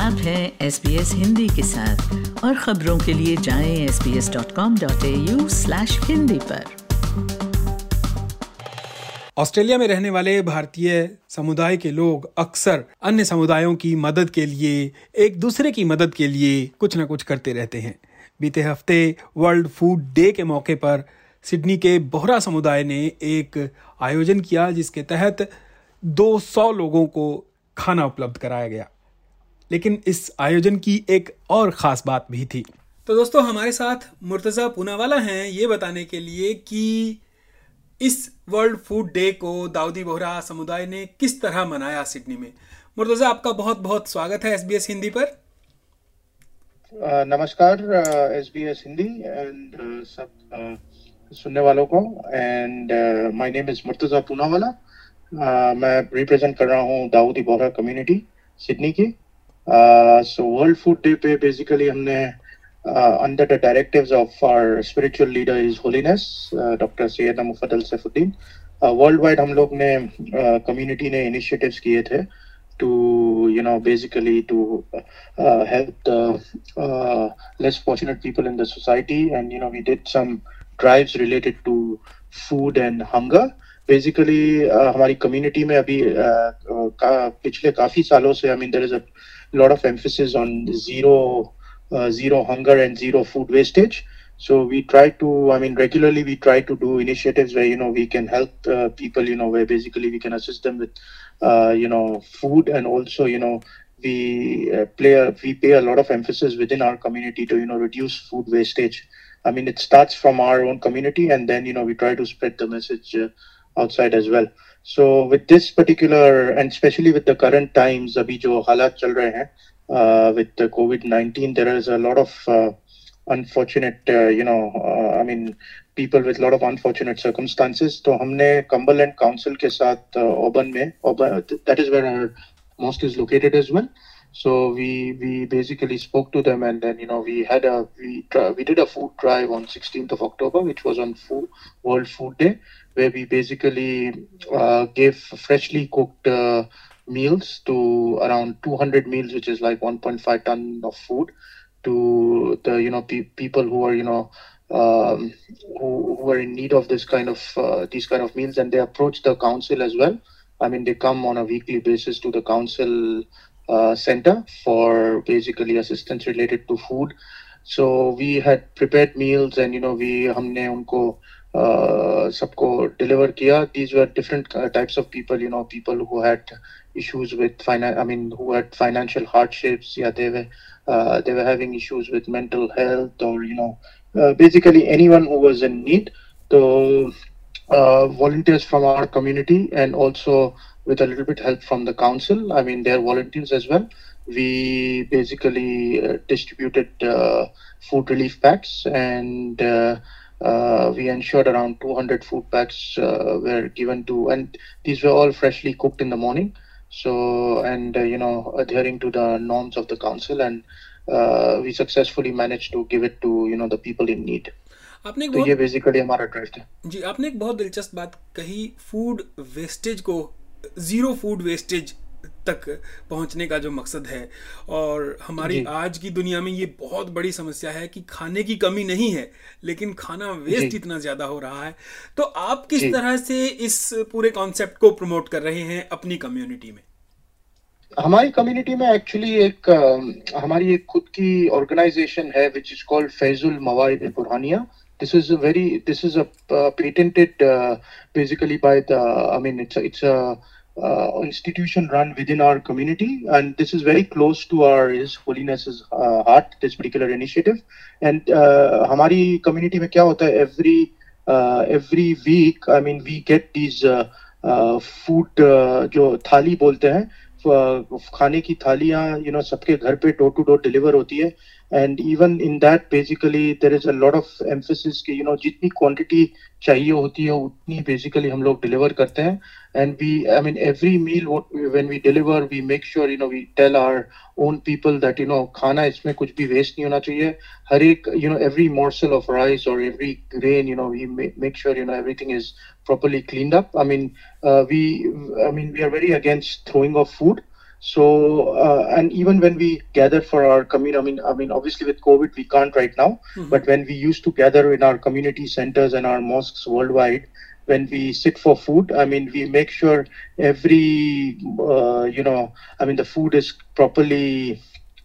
आप हैं SBS हिंदी के साथ और खबरों के लिए जाएं sbs.com.au/hindi पर। ऑस्ट्रेलिया में रहने वाले भारतीय समुदाय के लोग अक्सर अन्य समुदायों की मदद के लिए, एक दूसरे की मदद के लिए कुछ न कुछ करते रहते हैं। बीते हफ्ते वर्ल्ड फूड डे के मौके पर सिडनी के बोहरा समुदाय ने एक आयोजन किया जिसके तहत 200 लोगों को खाना उपलब्ध कराया गया। लेकिन इस आयोजन की एक और ख़ास बात भी थी। तो दोस्तों, हमारे साथ मुर्तज़ा पूनावाला हैं ये बताने के लिए कि इस वर्ल्ड फूड डे को दाऊदी बोहरा समुदाय ने किस तरह मनाया सिडनी में। मुर्तज़ा, आपका बहुत बहुत स्वागत है SBS हिंदी पर। नमस्कार SBS हिंदी एंड सब सुनने वालों को। And my name is Murtaza Poonawala. मैं रिप्रेजेंट कर रहा हूँ दाऊदी बोहरा कम्युनिटी सिडनी की। सो वर्ल्ड फूड डे पे बेसिकली हमने under the directives of our spiritual leader His Holiness Dr. Sayyidina Mufaddal Saifuddin, worldwide हम लोग ने community ने initiatives किए थे to basically to help the less fortunate people in the society, and we did some drives related to food and hunger. Basically हमारी community में अभी पिछले काफी सालों से there is a lot of emphasis on zero hunger and zero food wastage. So we try to, regularly we try to do initiatives where, we can help people, where basically we can assist them with, food, and also, we pay a lot of emphasis within our community to, reduce food wastage. It starts from our own community, and then, we try to spread the message outside as well. So with this particular, and especially with the current times, abhi jo halat chal rahe hain, with the COVID-19, there is a lot of unfortunate, people with a lot of unfortunate circumstances. So हमने Cumberland Council के साथ Auburn में, that is where our mosque is located as well. So we basically spoke to them, and then we did a food drive on 16th of October, which was on World Food Day, where we basically gave freshly cooked meals to around 200 meals, which is like 1.5 ton of food, to the people who are who are in need of these kind of meals. And they approach the council as well. They come on a weekly basis to the council center for basically assistance related to food. So we had prepared meals, and हमने उनको सबको deliver किया. These were different types of people, people who had issues with who had financial hardships. Yeah, they were having issues with mental health, or basically anyone who was in need. So volunteers from our community, and also with a little bit help from the council, they're volunteers as well. We basically distributed food relief packs, and we ensured around 200 food packs were given to, and these were all freshly cooked in the morning. So, and adhering to the norms of the council, and we successfully managed to give it to the people in need. तो ये basically हमारा drive था जी। आपने एक बहुत दिलचस्प बात कही, फूड वेस्टेज को, जीरो फूड वेस्टेज तक पहुंचने का जो मकसद है। और हमारी आज की दुनिया में ये बहुत बड़ी समस्या है कि खाने की कमी नहीं है, लेकिन खाना वेस्ट इतना ज्यादा हो रहा है। तो आप किस तरह से इस पूरे कॉन्सेप्ट को प्रमोट कर रहे हैं अपनी कम्युनिटी में? हमारी कम्युनिटी में एक्चुअली हमारी एक खुद की ऑर्गेनाइजेशन है which is called Faizul मवाइद बुरहानिया. This is a patented basically by the it's a institution run within our community, and this is very close to His Holiness's heart, this particular initiative. And हमारी community में क्या होता है, every week we get these food जो थाली बोलते हैं, खाने की थालियां सबके घर पे डोर टू डोर डिलीवर होती है. And even in that, basically there is a lot of emphasis कि जितनी क्वांटिटी चाहिए होती है उतनी basically हम लोग डिलीवर करते हैं. And every meal when we deliver, we make sure we tell our own people that खाना इसमें कुछ भी waste नहीं होना चाहिए. हर एक every morsel of rice or every grain we make sure everything is properly cleaned up. We are very against throwing of food. So, and even when we gather for our community, I mean, obviously with COVID, we can't right now, but when we used to gather in our community centers and our mosques worldwide, when we sit for food, I mean, we make sure every, I mean, the food is properly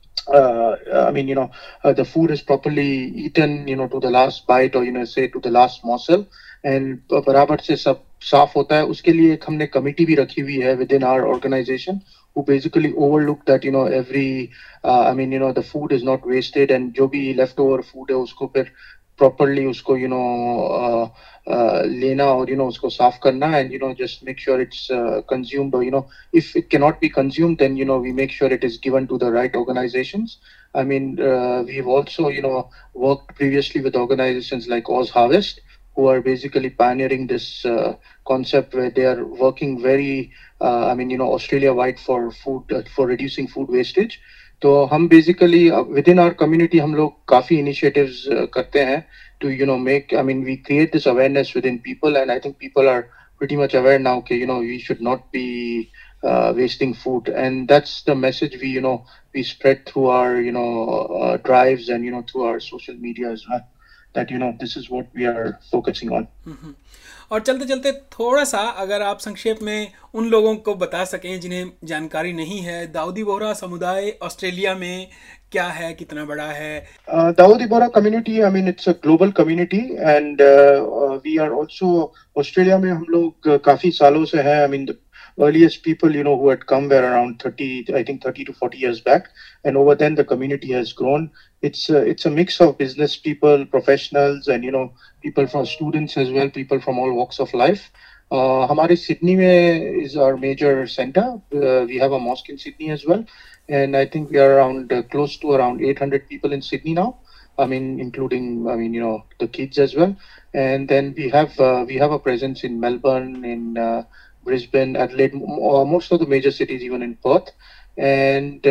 the food is properly eaten, to the last bite or, say to the last morsel, and बराबर से सब साफ होता है. उसके लिए एक हमने कमिटी भी रखी हुई है within our organization who basically overlook that, every, the food is not wasted, and जो भी leftover food है उसको फिर properly उसको, लेना और, उसको साफ करना, and, just make sure it's consumed, or, if it cannot be consumed, then, we make sure it is given to the right organizations. I mean, we've also, worked previously with organizations like Oz Harvest, who are basically pioneering this concept where they are working very, Australia-wide for food, for reducing food wastage. तो हम basically with in our community हम लोग काफी initiatives करते हैं to make, I mean, we create this awareness within people, and I think people are pretty much aware now that we should not be wasting food, and that's the message we spread through our drives and through our social media as well, that this is what we are focusing on. और चलते चलते थोड़ा सा अगर आप संक्षेप में उन लोगों को बता सकें जिन्हें जानकारी नहीं है, दाऊदी बोहरा समुदाय ऑस्ट्रेलिया में क्या है, कितना बड़ा है? Dawoodi Bohra community, I mean it's a global community, and we are also, Australia में हम लोग काफी सालों से हैं. I mean earliest people who had come were around 30 to 40 years back, and over then the community has grown. It's a mix of business people, professionals, and people from students as well, people from all walks of life. हमारे Sydney में is our major center. We have a mosque in Sydney as well, and I think we are around close to around 800 people in Sydney now. I mean, including the kids as well. And then we have a presence in Melbourne, in Brisbane, Adelaide, most of the major cities, even in Perth. And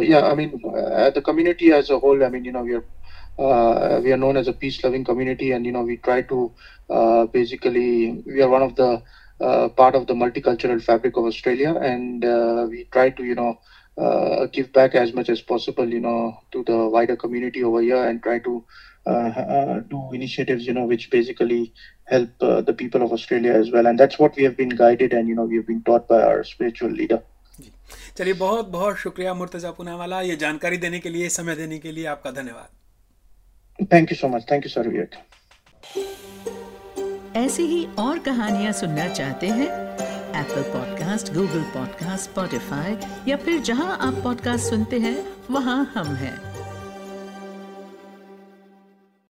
the community as a whole, I mean, we are known as a peace-loving community, and we try to basically, we are one of the part of the multicultural fabric of Australia, and we try to give back as much as possible to the wider community over here, and try to do initiatives which basically help the people of Australia as well, and that's what we have been guided and we have been taught by our spiritual leader. चलिए, बहुत बहुत शुक्रिया मुर्तजा पूनावाला, ये जानकारी देने के लिए, समय देने के लिए आपका धन्यवाद. Thank you so much. Thank you sir Vivek. ऐसी ही और कहानियां सुनना चाहते हैं? Apple podcast, Google podcast, Spotify या फिर जहां आप पॉडकास्ट सुनते हैं वहां हम हैं.